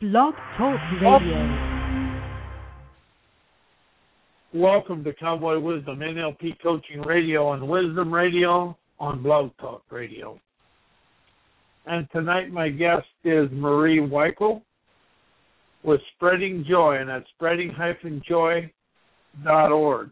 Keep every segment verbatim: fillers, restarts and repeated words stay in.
Blog Talk Radio. Welcome to Cowboy Wisdom, N L P Coaching Radio and Wisdom Radio on Blog Talk Radio. And tonight my guest is Marie Weichel with Spreading Joy, and that's spreading dash joy dot org.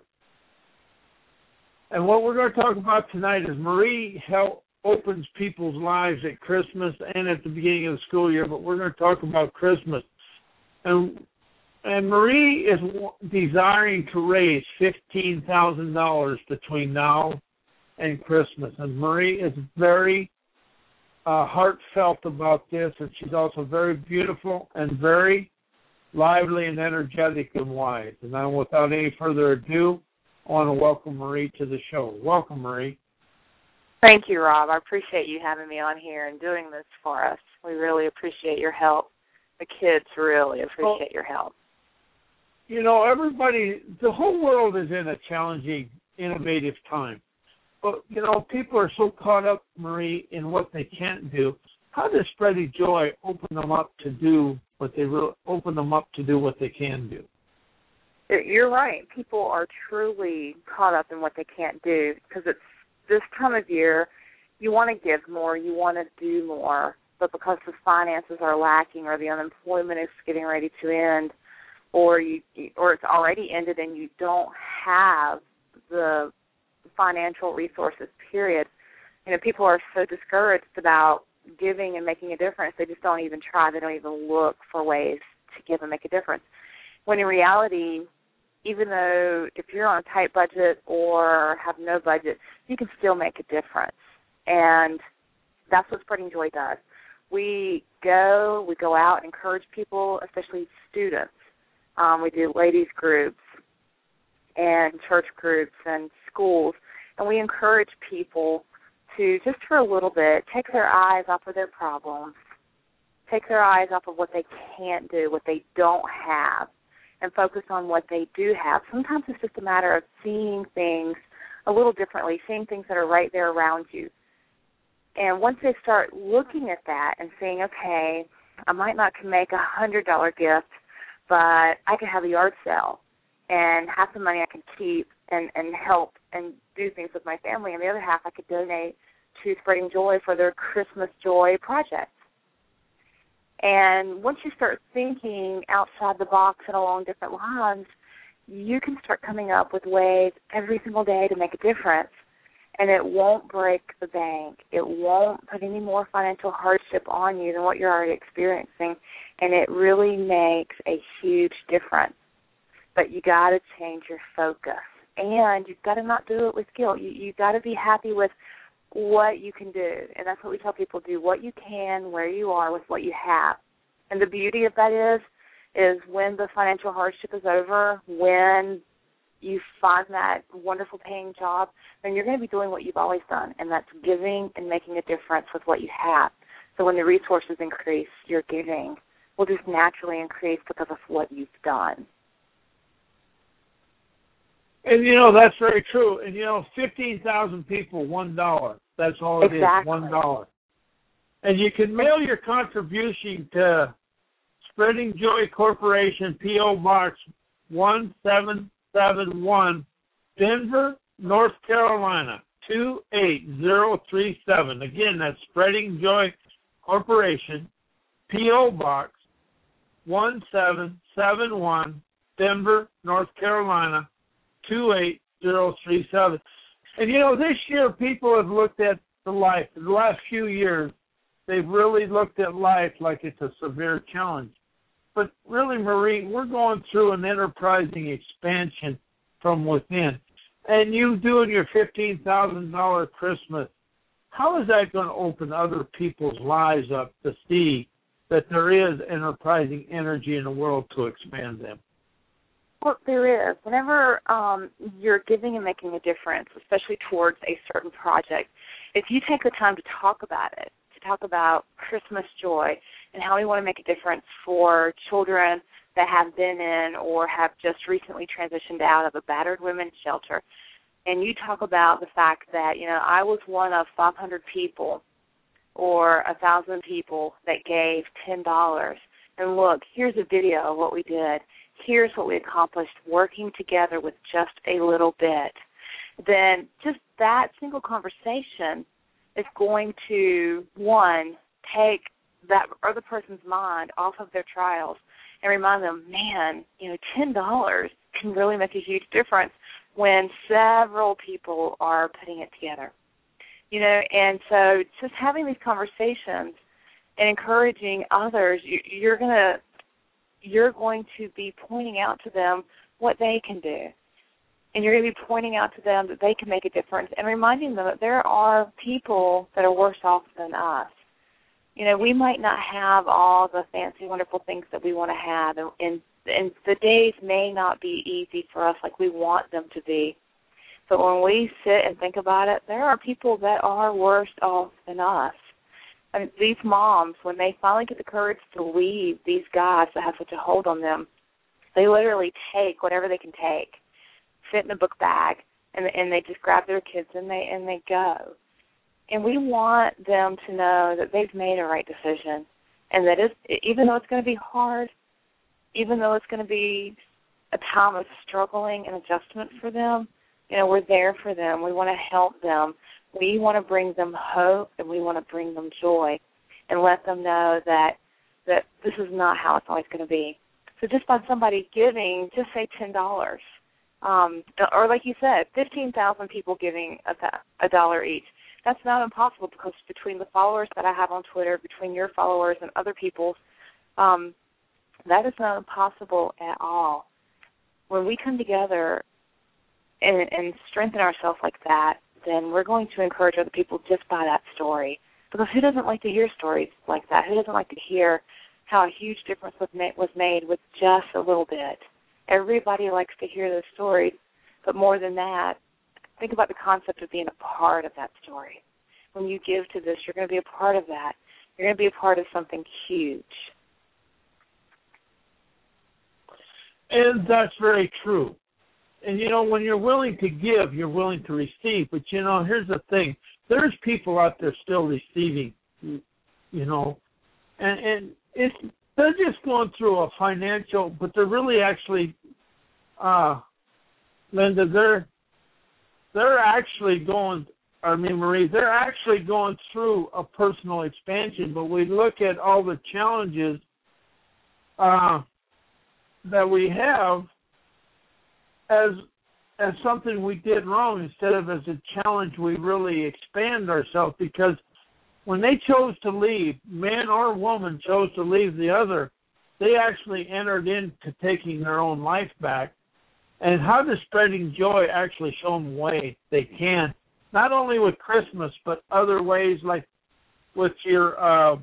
And what we're going to talk about tonight is Marie help, opens people's lives at Christmas and at the beginning of the school year, but we're going to talk about Christmas. And and Marie is desiring to raise fifteen thousand dollars between now and Christmas. And Marie is very uh, heartfelt about this, and she's also very beautiful and very lively and energetic and wise. And now, without any further ado, I want to welcome Marie to the show. Welcome, Marie. Thank you, Rob. I appreciate you having me on here and doing this for us. We really appreciate your help. The kids really appreciate well, your help. You know, everybody, the whole world is in a challenging, innovative time. But, you know, people are so caught up, Marie, in what they can't do. How does Spreading Joy open them up to do what they re- open them up to do what they can do? You're right. People are truly caught up in what they can't do because it's this time of year. You want to give more, you want to do more, but because the finances are lacking or the unemployment is getting ready to end, or you or it's already ended and you don't have the financial resources, period. You know, people are so discouraged about giving and making a difference, they just don't even try. They don't even look for ways to give and make a difference. When in reality, even though if you're on a tight budget or have no budget, you can still make a difference. And that's what Spreading Joy does. We go, we go out and encourage people, especially students. Um, we do ladies groups and church groups and schools, and we encourage people to, just for a little bit, take their eyes off of their problems, take their eyes off of what they can't do, what they don't have, and focus on what they do have. Sometimes it's just a matter of seeing things a little differently, seeing things that are right there around you. And once they start looking at that and saying, okay, I might not can make a one hundred dollars gift, but I can have a yard sale, and half the money I can keep and, and help and do things with my family, and the other half I could donate to Spreading Joy for their Christmas Joy project. And once you start thinking outside the box and along different lines, you can start coming up with ways every single day to make a difference. And it won't break the bank. It won't put any more financial hardship on you than what you're already experiencing. And it really makes a huge difference. But you got to change your focus. And you've got to not do it with guilt. You, you've got to be happy with what you can do. And that's what we tell people, do what you can, where you are, with what you have. And the beauty of that is, is when the financial hardship is over, when you find that wonderful paying job, then you're going to be doing what you've always done, and that's giving and making a difference with what you have. So when the resources increase, your giving will just naturally increase because of what you've done. And, you know, that's very true. And, you know, fifteen thousand people, one dollar. That's all it exactly. is, one dollar. And you can mail your contribution to Spreading Joy Corporation, P O. Box one seven seven one, Denver, North Carolina, two eight zero three seven. Again, that's Spreading Joy Corporation, P O. Box one seven seven one, Denver, North Carolina, two eight zero three seven. And, you know, this year people have looked at the life. In the last few years, they've really looked at life like it's a severe challenge. But really, Marie, we're going through an enterprising expansion from within. And you doing your fifteen thousand dollars Christmas, how is that going to open other people's lives up to see that there is enterprising energy in the world to expand them? Well, there is. Whenever um, you're giving and making a difference, especially towards a certain project, if you take the time to talk about it, to talk about Christmas joy and how we want to make a difference for children that have been in or have just recently transitioned out of a battered women's shelter, and you talk about the fact that, you know, I was one of five hundred people or one thousand people that gave ten dollars, and look, here's a video of what we did. Here's what we accomplished working together with just a little bit, then just that single conversation is going to, one, take that other person's mind off of their trials and remind them, man, you know, ten dollars can really make a huge difference when several people are putting it together. You know, and so just having these conversations and encouraging others, you, you're going to you're going to be pointing out to them what they can do. And you're going to be pointing out to them that they can make a difference and reminding them that there are people that are worse off than us. You know, we might not have all the fancy, wonderful things that we want to have, and, and, and the days may not be easy for us like we want them to be. But when we sit and think about it, there are people that are worse off than us. I mean, these moms, when they finally get the courage to leave these guys that have such a hold on them, they literally take whatever they can take, fit in a book bag, and, and they just grab their kids and they and they go. And we want them to know that they've made a right decision, and that it's, even though it's going to be hard, even though it's going to be a time of struggling and adjustment for them, you know, we're there for them. We want to help them. We want to bring them hope, and we want to bring them joy and let them know that that this is not how it's always going to be. So just by somebody giving, just say ten dollars, um, or like you said, fifteen thousand people giving a, a dollar each. That's not impossible because between the followers that I have on Twitter, between your followers and other people's, um, that is not impossible at all. When we come together and, and strengthen ourselves like that, then we're going to encourage other people just by that story. Because who doesn't like to hear stories like that? Who doesn't like to hear how a huge difference was made, was made with just a little bit? Everybody likes to hear those stories, but more than that, think about the concept of being a part of that story. When you give to this, you're going to be a part of that. You're going to be a part of something huge. And that's very true. And, you know, when you're willing to give, you're willing to receive. But, you know, here's the thing. There's people out there still receiving, you know, and, and it's they're just going through a financial, but they're really actually, uh, Linda, they're, they're actually going, I mean, Marie, they're actually going through a personal expansion, but we look at all the challenges uh, that we have as as something we did wrong instead of as a challenge we really expand ourselves, because when they chose to leave, man or woman chose to leave the other, they actually entered into taking their own life back. And how does Spreading Joy actually show them way they can, not only with Christmas, but other ways like with your uh,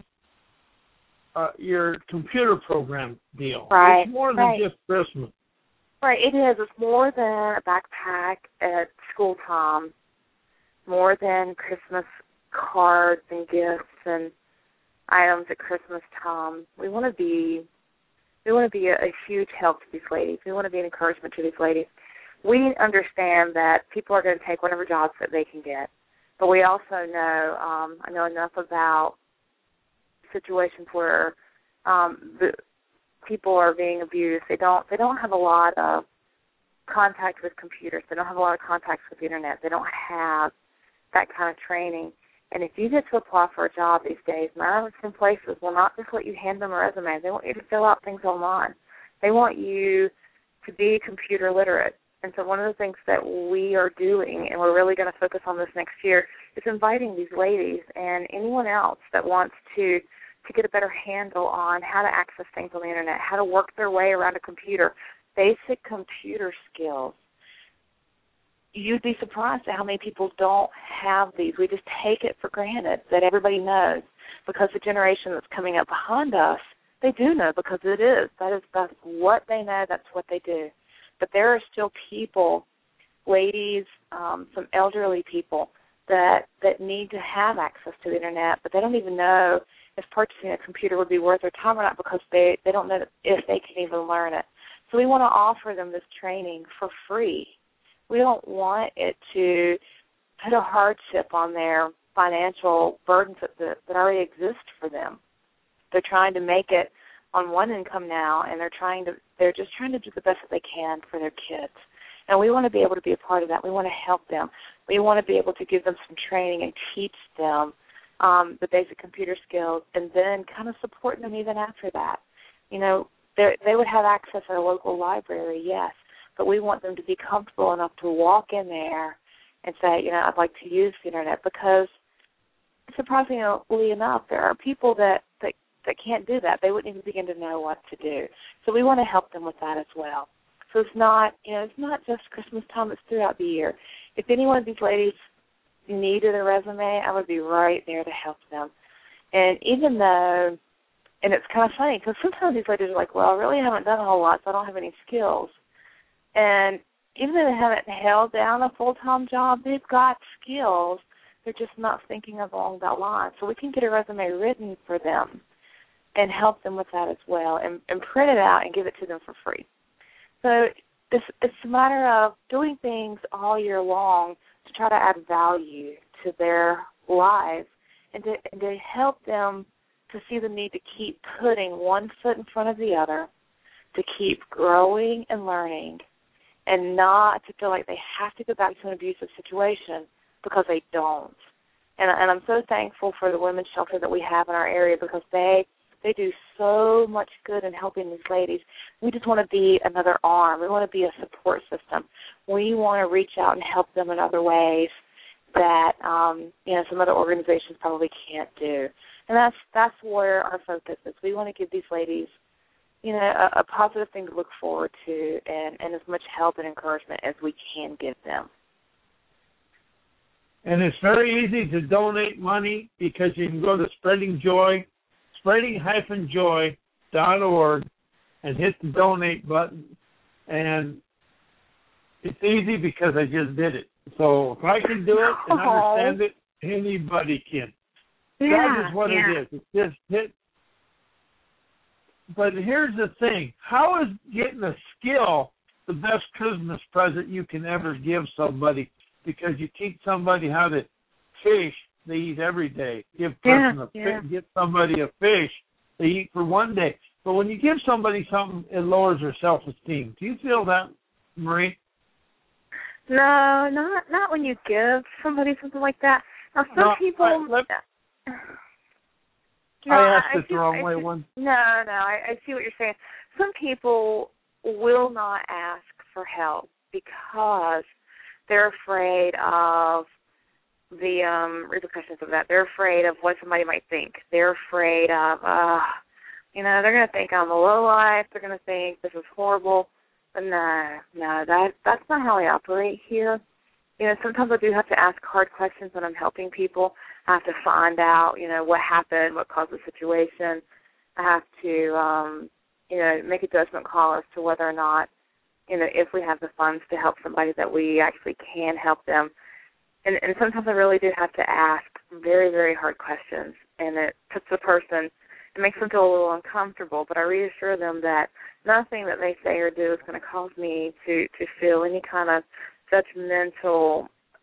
uh, your computer program deal. Right. It's more than right. just Christmas. Right, it is. It's more than a backpack at school time, more than Christmas cards and gifts and items at Christmas time. We want to be we want to be a, a huge help to these ladies. We want to be an encouragement to these ladies. We understand that people are going to take whatever jobs that they can get, but we also know um, I know enough about situations where um, the people are being abused. They don't they don't have a lot of contact with computers. They don't have a lot of contacts with the internet. They don't have that kind of training. And if you get to apply for a job these days, some places will not just let you hand them a resume. They want you to fill out things online. They want you to be computer literate. And so one of the things that we are doing, and we're really going to focus on this next year, is inviting these ladies and anyone else that wants to to get a better handle on how to access things on the internet, how to work their way around a computer, basic computer skills. You'd be surprised at how many people don't have these. We just take it for granted that everybody knows, because the generation that's coming up behind us, they do know, because it is. That is that's what they know. That's what they do. But there are still people, ladies, um, some elderly people that that need to have access to the internet, but they don't even know if purchasing a computer would be worth their time or not, because they, they don't know if they can even learn it. So we want to offer them this training for free. We don't want it to put a hardship on their financial burdens that, that already exist for them. They're trying to make it on one income now, and they're trying to they're just trying to do the best that they can for their kids. And we want to be able to be a part of that. We want to help them. We want to be able to give them some training and teach them um, the basic computer skills, and then kind of support them even after that. You know, they would have access at a local library, yes, but we want them to be comfortable enough to walk in there and say, you know, I'd like to use the Internet, because surprisingly enough, there are people that, that, that can't do that. They wouldn't even begin to know what to do. So we want to help them with that as well. So it's not, you know, it's not just Christmas time, it's throughout the year. If any one of these ladies needed a resume, I would be right there to help them. And even though, and it's kind of funny, because sometimes these ladies are like, well, I really haven't done a whole lot, so I don't have any skills. And even though they haven't held down a full-time job, they've got skills. They're just not thinking along that line. So we can get a resume written for them and help them with that as well, and, and print it out and give it to them for free. So it's, it's a matter of doing things all year long to try to add value to their lives and to, and to help them to see the need to keep putting one foot in front of the other, to keep growing and learning, and not to feel like they have to go back to an abusive situation, because they don't. And, and I'm so thankful for the women's shelter that we have in our area, because they they do so much good in helping these ladies. We just want to be another arm. We want to be a support system. We want to reach out and help them in other ways that um, you know some other organizations probably can't do. And that's that's where our focus is. We want to give these ladies, you know, a, a positive thing to look forward to, and, and as much help and encouragement as we can give them. And it's very easy to donate money, because you can go to Spreading Joy, spreading dash joy dot org, and hit the donate button. And it's easy because I just did it. So if I can do it and understand it, anybody can. Yeah, that is what yeah. it is. It's just hit. But here's the thing. How is getting a skill the best Christmas present you can ever give somebody? Because you teach somebody how to fish, they eat every day. Give yeah, person a yeah. fish, give somebody a fish, they eat for one day. But when you give somebody something, it lowers their self-esteem. Do you feel that, Marie? No, not not when you give somebody something like that. Now, some no, people. I, let, no, I asked I it see, the wrong I way see, once. No, no, I, I see what you're saying. Some people will not ask for help because they're afraid of the um, repercussions of that. They're afraid of what somebody might think. They're afraid of, uh, you know, they're going to think I'm a lowlife. They're going to think this is horrible. But no, no, that that's not how I operate here. You know, sometimes I do have to ask hard questions when I'm helping people. I have to find out, you know, what happened, what caused the situation. I have to, um, you know, make a judgment call as to whether or not, you know, if we have the funds to help somebody that we actually can help them. And, and sometimes I really do have to ask very, very hard questions, and it puts the person, it makes them feel a little uncomfortable, but I reassure them that nothing that they say or do is going to cause me to, to feel any kind of judgmental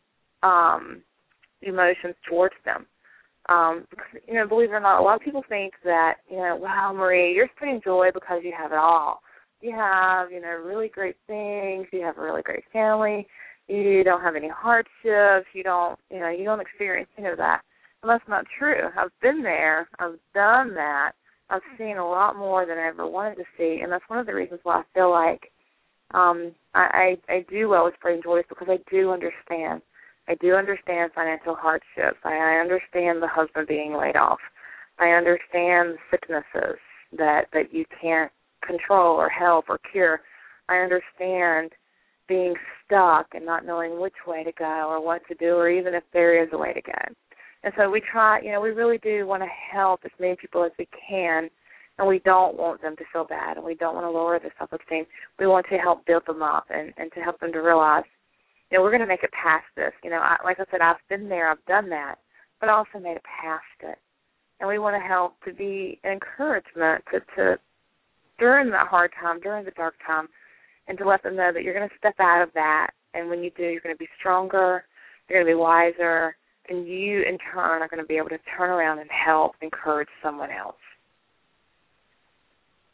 um, emotions towards them. Um, because, you know, believe it or not, a lot of people think that, you know, wow, Marie, you're spreading joy because you have it all. You have, you know, really great things. You have a really great family. You don't have any hardships. You don't, you know, you don't experience any of that. And that's not true. I've been there. I've done that. I've seen a lot more than I ever wanted to see, and that's one of the reasons why I feel like um, I, I, I do well with spreading joy, is because I do understand. I do understand financial hardships. I, I understand the husband being laid off. I understand sicknesses that, that you can't control or help or cure. I understand being stuck and not knowing which way to go or what to do, or even if there is a way to go. And so we try, you know, we really do want to help as many people as we can, and we don't want them to feel bad, and we don't want to lower their self-esteem. We want to help build them up and, and to help them to realize, you know, we're going to make it past this. You know, I, like I said, I've been there, I've done that, but I also made it past it. And we want to help to be an encouragement to, to during that hard time, during the dark time, and to let them know that you're going to step out of that, and when you do, you're going to be stronger, you're going to be wiser, and you, in turn, are going to be able to turn around and help encourage someone else.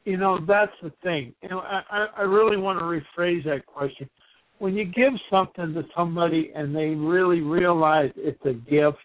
you know, that's the thing. You know, I, I really want to rephrase that question. When you give something to somebody and they really realize it's a gift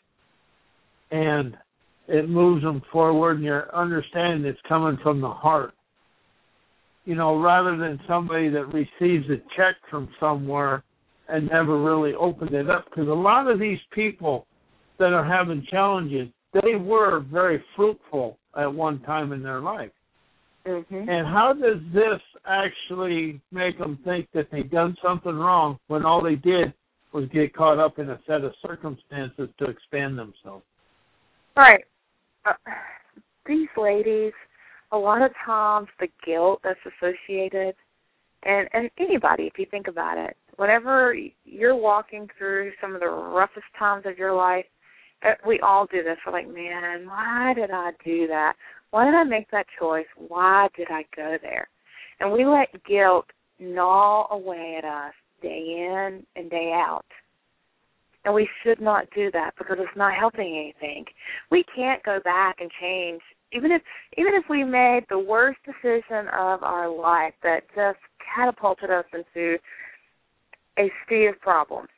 and it moves them forward and you're understanding it's coming from the heart, you know, rather than somebody that receives a check from somewhere and never really opened it up. Because a lot of these people that are having challenges, they were very fruitful at one time in their life. Mm-hmm. And how does this actually make them think that they've done something wrong when all they did was get caught up in a set of circumstances to expand themselves? Right. Uh, these ladies, a lot of times the guilt that's associated, and, and anybody, if you think about it, whenever you're walking through some of the roughest times of your life, we all do this. We're like, man, why did I do that? Why did I make that choice? Why did I go there? And we let guilt gnaw away at us day in and day out. And we should not do that because it's not helping anything. We can't go back and change. Even if even if we made the worst decision of our life that just catapulted us into a sea of problems,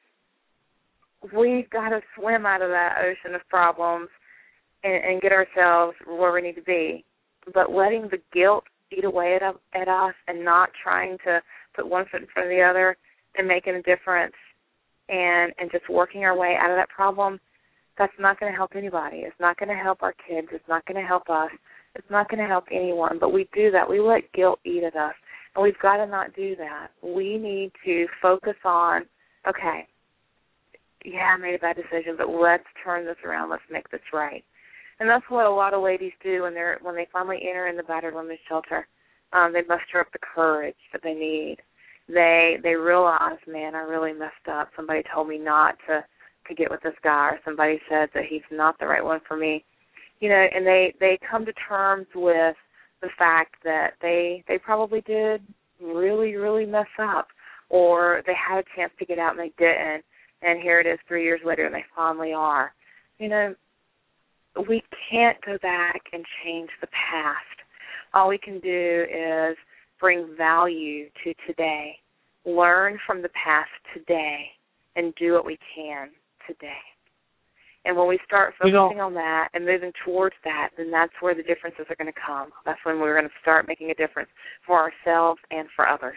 we've got to swim out of that ocean of problems and, and get ourselves where we need to be. But letting the guilt eat away at, at us and not trying to put one foot in front of the other and making a difference and, and just working our way out of that problem, that's not going to help anybody. It's not going to help our kids. It's not going to help us. It's not going to help anyone. But we do that. We let guilt eat at us, and we've got to not do that. We need to focus on, okay, yeah, I made a bad decision, but let's turn this around. Let's make this right. And that's what a lot of ladies do when they're when they finally enter in the battered women's shelter. Um, they muster up the courage that they need. They they realize, man, I really messed up. Somebody told me not to, to get with this guy, or somebody said that he's not the right one for me. You know, and they, they come to terms with the fact that they they probably did really, really mess up, or they had a chance to get out and they didn't. And here it is three years later, and they finally are. You know, we can't go back and change the past. All we can do is bring value to today, learn from the past today, and do what we can today. And when we start focusing you know, on that and moving towards that, then that's where the differences are going to come. That's when we're going to start making a difference for ourselves and for others.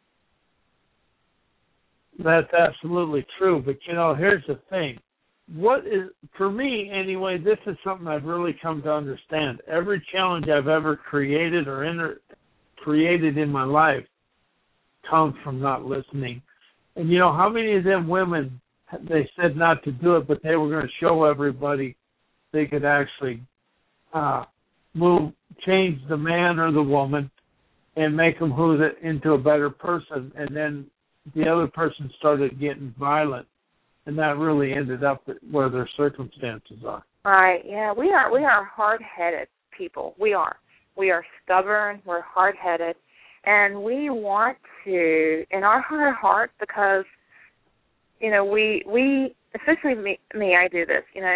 That's absolutely true. But, you know, here's the thing. What is, for me anyway, this is something I've really come to understand. Every challenge I've ever created or enter, created in my life comes from not listening. And, you know, how many of them women, they said not to do it, but they were going to show everybody they could actually uh, move, change the man or the woman and make them who the, into a better person. And then the other person started getting violent, and that really ended up where their circumstances are. Right. Yeah, we are. We are hard-headed people. We are. We are stubborn. We're hard-headed, and we want to, in our heart of hearts, because you know, we we especially me. Me, I do this. You know,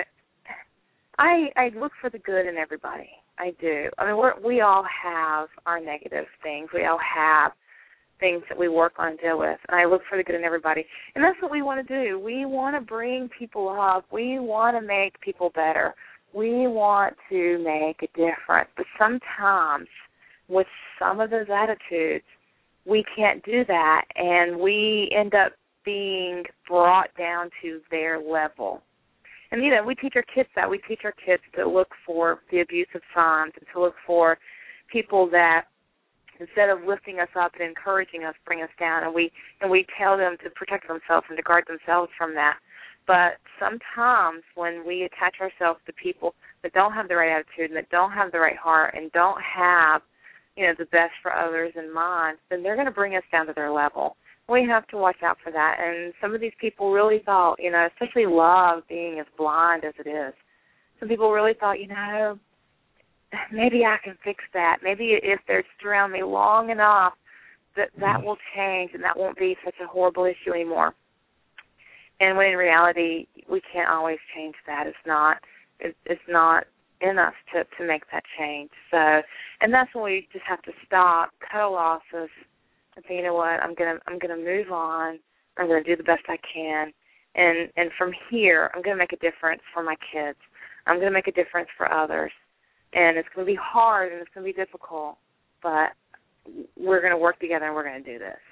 I I look for the good in everybody. I do. I mean, we're, we all have our negative things. We all have things that we work on and deal with, and I look for the good in everybody. And that's what we want to do. We want to bring people up. We want to make people better. We want to make a difference. But sometimes with some of those attitudes, we can't do that, and we end up being brought down to their level. And, you know, we teach our kids that. We teach our kids to look for the abusive signs and to look for people that, instead of lifting us up and encouraging us, bring us down, and we and we tell them to protect themselves and to guard themselves from that. But sometimes when we attach ourselves to people that don't have the right attitude and that don't have the right heart and don't have, you know, the best for others in mind, then they're going to bring us down to their level. We have to watch out for that. And some of these people really thought, you know, especially love being as blind as it is, some people really thought, you know, maybe I can fix that. Maybe if they're just around me long enough, that that will change and that won't be such a horrible issue anymore. And when in reality, we can't always change that. It's not. It's not in us to, to make that change. So, and that's when we just have to stop, cut our losses, and say, you know what, I'm gonna I'm gonna move on. I'm gonna do the best I can, and and from here, I'm gonna make a difference for my kids. I'm gonna make a difference for others, and it's gonna be hard and it's gonna be difficult, but we're gonna work together and we're gonna do this.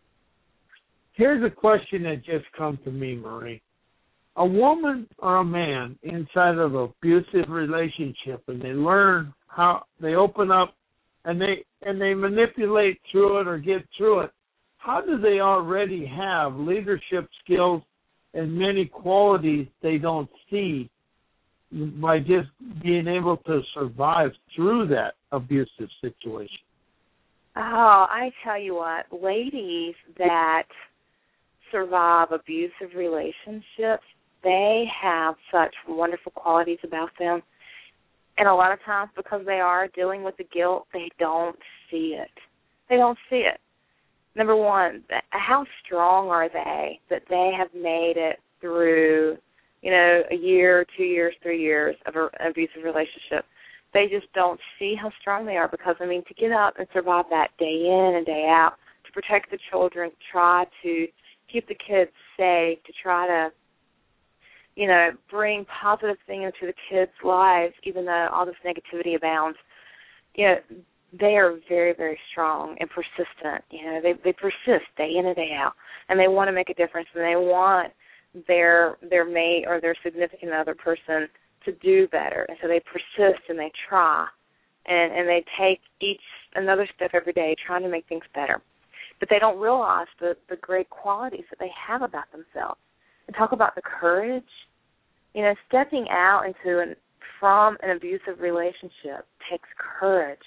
Here's a question that just come to me, Marie. A woman or a man inside of an abusive relationship, and they learn how they open up and they and they manipulate through it or get through it, how do they already have leadership skills and many qualities they don't see by just being able to survive through that abusive situation? Oh, I tell you what, ladies that survive abusive relationships, they have such wonderful qualities about them. And a lot of times, because they are dealing with the guilt, they don't see it. They don't see it. Number one, how strong are they that they have made it through, you know, a year, two years, three years of an abusive relationship? They just don't see how strong they are because, I mean, to get up and survive that day in and day out, to protect the children, to try to keep the kids safe, to try to, you know, bring positive things into the kids' lives, even though all this negativity abounds. You know, they are very, very strong and persistent. You know, they they persist day in and day out, and they want to make a difference, and they want their their mate or their significant other person to do better, and so they persist and they try, and and they take each another step every day trying to make things better. But they don't realize the, the great qualities that they have about themselves. And talk about the courage. You know, stepping out into an, from an abusive relationship takes courage.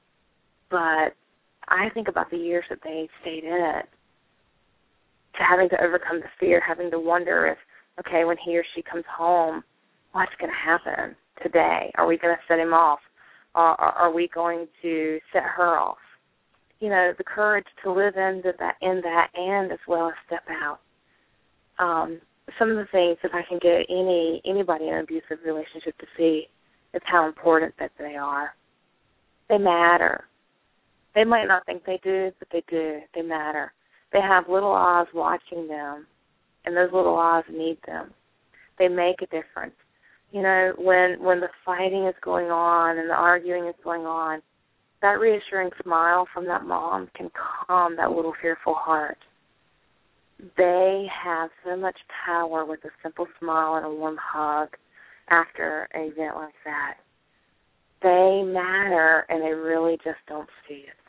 But I think about the years that they stayed in it, to having to overcome the fear, having to wonder if, okay, when he or she comes home, what's going to happen today? Are we going to set him off? Or are we going to set her off? You know, the courage to live into that, in that, and as well as step out. Um, some of the things that I can get any anybody in an abusive relationship to see is how important that they are. They matter. They might not think they do, but they do. They matter. They have little eyes watching them, and those little eyes need them. They make a difference. You know, when when the fighting is going on and the arguing is going on, that reassuring smile from that mom can calm that little fearful heart. They have so much power with a simple smile and a warm hug after an event like that. They matter, and they really just don't see it.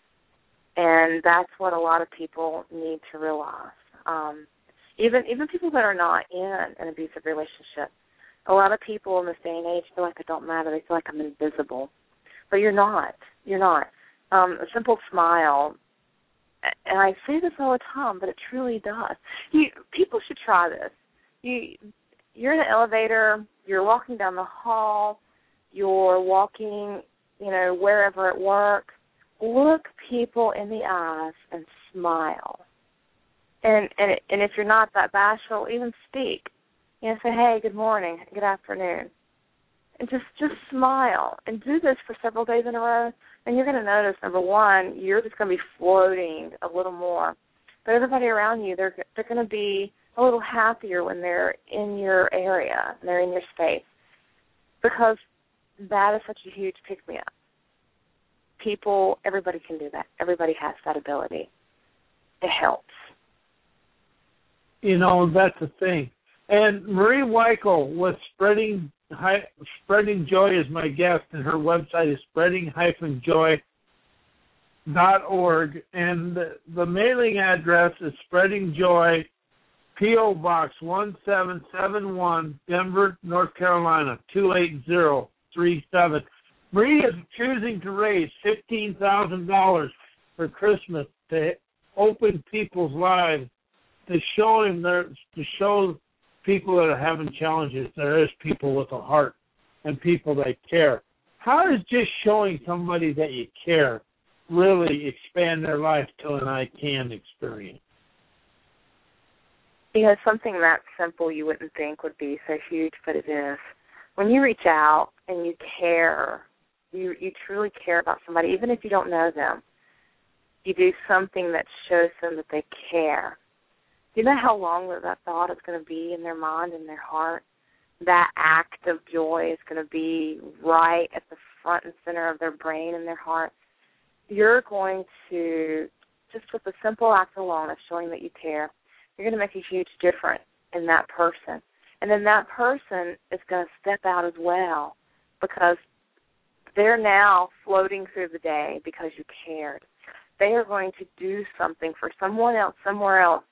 And that's what a lot of people need to realize. Um, even even people that are not in an abusive relationship, a lot of people in this day and age feel like they don't matter. They feel like I'm invisible. But you're not. You're not. Um, a simple smile, and I say this all the time, but it truly does. You, people should try this. You, you're in an elevator, you're walking down the hall, you're walking, you know, wherever at work. Look people in the eyes and smile. And and and if you're not that bashful, even speak. You know, say, hey, good morning, good afternoon. And just, just smile and do this for several days in a row, and you're going to notice, number one, you're just going to be floating a little more. But everybody around you, they're they're going to be a little happier when they're in your area, and they're in your space, because that is such a huge pick-me-up. People, everybody can do that. Everybody has that ability. It helps. You know, that's the thing. And Marie Weichel was spreading Hi, Spreading Joy is my guest, and her website is spreading dash joy dot org, and the, the mailing address is Spreading Joy, P O Box one seven seven one, Denver, North Carolina two eight zero three seven. Marie is choosing to raise fifteen thousand dollars for Christmas to open people's lives, to show them their, to show people that are having challenges, there is people with a heart and people that care. How does just showing somebody that you care really expand their life to an I can experience? You know, something that simple you wouldn't think would be so huge, but it is. When you reach out and you care, you you truly care about somebody, even if you don't know them, you do something that shows them that they care. Do you know how long that thought is going to be in their mind and their heart? That act of joy is going to be right at the front and center of their brain and their heart. You're going to, just with the simple act alone of showing that you care, you're going to make a huge difference in that person. And then that person is going to step out as well because they're now floating through the day because you cared. They are going to do something for someone else, somewhere else,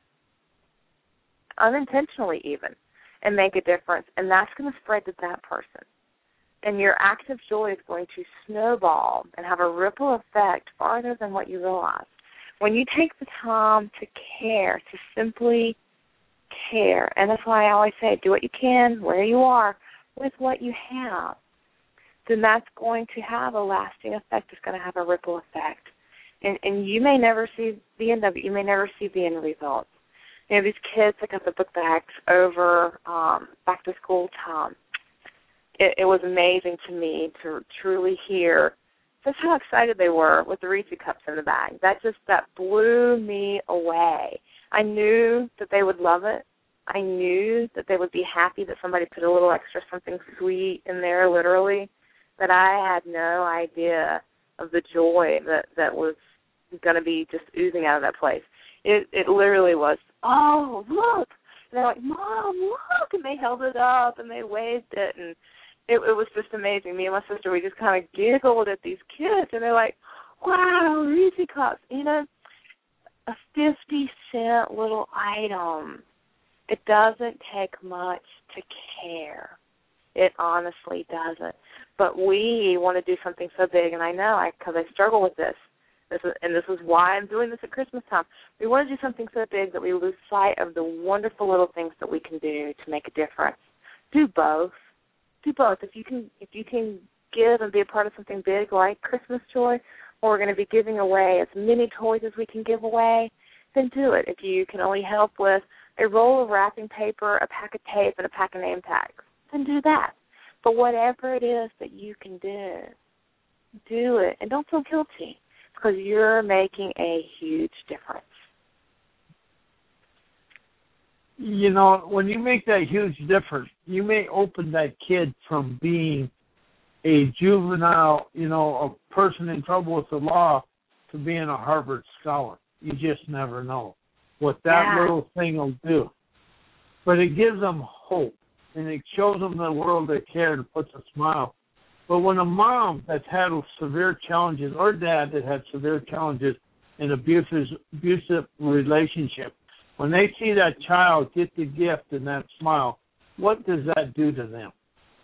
unintentionally even, and make a difference. And that's going to spread to that person. And your act of joy is going to snowball and have a ripple effect farther than what you realize. When you take the time to care, to simply care, and that's why I always say, do what you can, where you are, with what you have, then that's going to have a lasting effect. It's going to have a ripple effect. And, and you may never see the end of it. You may never see the end results. You know, these kids that got the book bags over um, back-to-school time, it, it was amazing to me to truly hear just how excited they were with the Reese cups in the bag. That just, that blew me away. I knew that they would love it. I knew that they would be happy that somebody put a little extra something sweet in there, literally, that I had no idea of the joy that, that was going to be just oozing out of that place. It it literally was, oh, look. And they're like, Mom, look. And they held it up and they waved it. And it, it was just amazing. Me and my sister, we just kind of giggled at these kids. And they're like, wow, Reese Cups. You know, a fifty cent little item. It doesn't take much to care. It honestly doesn't. But we want to do something so big, and I know because I, I struggle with this. This is, and this is why I'm doing this at Christmas time. We want to do something so big that we lose sight of the wonderful little things that we can do to make a difference. Do both. Do both. If you can, if you can give and be a part of something big like Christmas Joy, or we're going to be giving away as many toys as we can give away, then do it. If you can only help with a roll of wrapping paper, a pack of tape, and a pack of name tags, then do that. But whatever it is that you can do, do it. And don't feel guilty because you're making a huge difference. You know, when you make that huge difference, you may open that kid from being a juvenile, you know, a person in trouble with the law to being a Harvard scholar. You just never know what that yeah. little thing will do. But it gives them hope, and it shows them the world they care and puts a smile. But when a mom that's had severe challenges or dad that had severe challenges in abusive, abusive relationship, when they see that child get the gift and that smile, what does that do to them?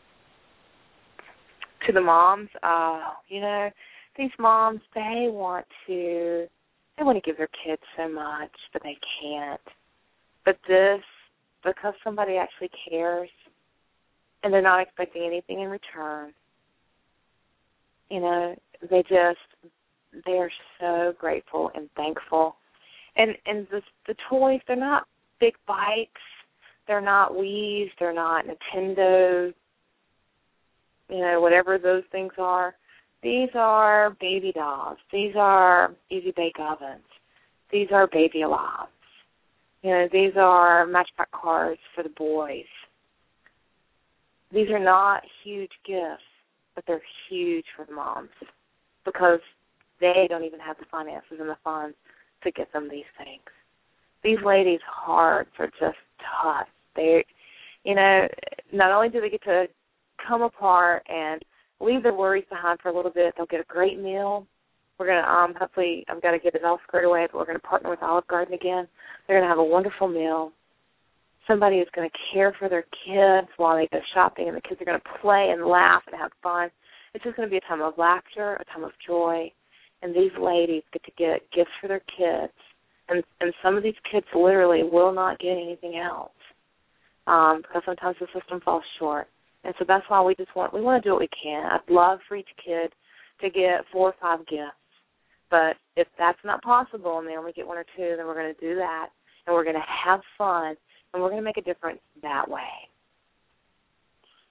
To the moms, uh, you know, these moms, they want to, they want to give their kids so much, but they can't. But this, because somebody actually cares, and they're not expecting anything in return, you know, they just, they're so grateful and thankful. And and the, the toys, they're not big bikes, they're not Wii's, they're not Nintendo, you know, whatever those things are. These are baby dolls. These are easy bake ovens. These are baby alives. You know, these are matchback cars for the boys. These are not huge gifts, but they're huge for the moms because they don't even have the finances and the funds to get them these things. These ladies' hearts are just tough. They, you know, not only do they get to come apart and leave their worries behind for a little bit, they'll get a great meal. We're going to, um, hopefully, I've got to get it all squared away, but we're going to partner with Olive Garden again. They're going to have a wonderful meal. Somebody is going to care for their kids while they go shopping, and the kids are going to play and laugh and have fun. It's just going to be a time of laughter, a time of joy, and these ladies get to get gifts for their kids. And, and some of these kids literally will not get anything else um, because sometimes the system falls short. And so that's why we just want, we want to do what we can. I'd love for each kid to get four or five gifts. But if that's not possible and they only get one or two, then we're going to do that, and we're going to have fun, and we're going to make a difference that way.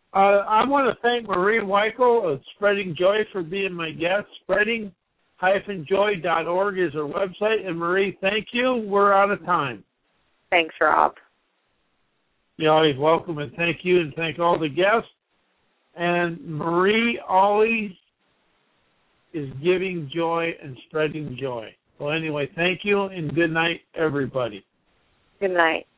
Uh, I want to thank Marie Weichel of Spreading Joy for being my guest. Spreading joy dot org is our website. And Marie, thank you. We're out of time. Thanks, Rob. You're always welcome, and thank you, and thank all the guests. And Marie always is giving joy and spreading joy. Well, anyway, thank you, and good night, everybody. Good night.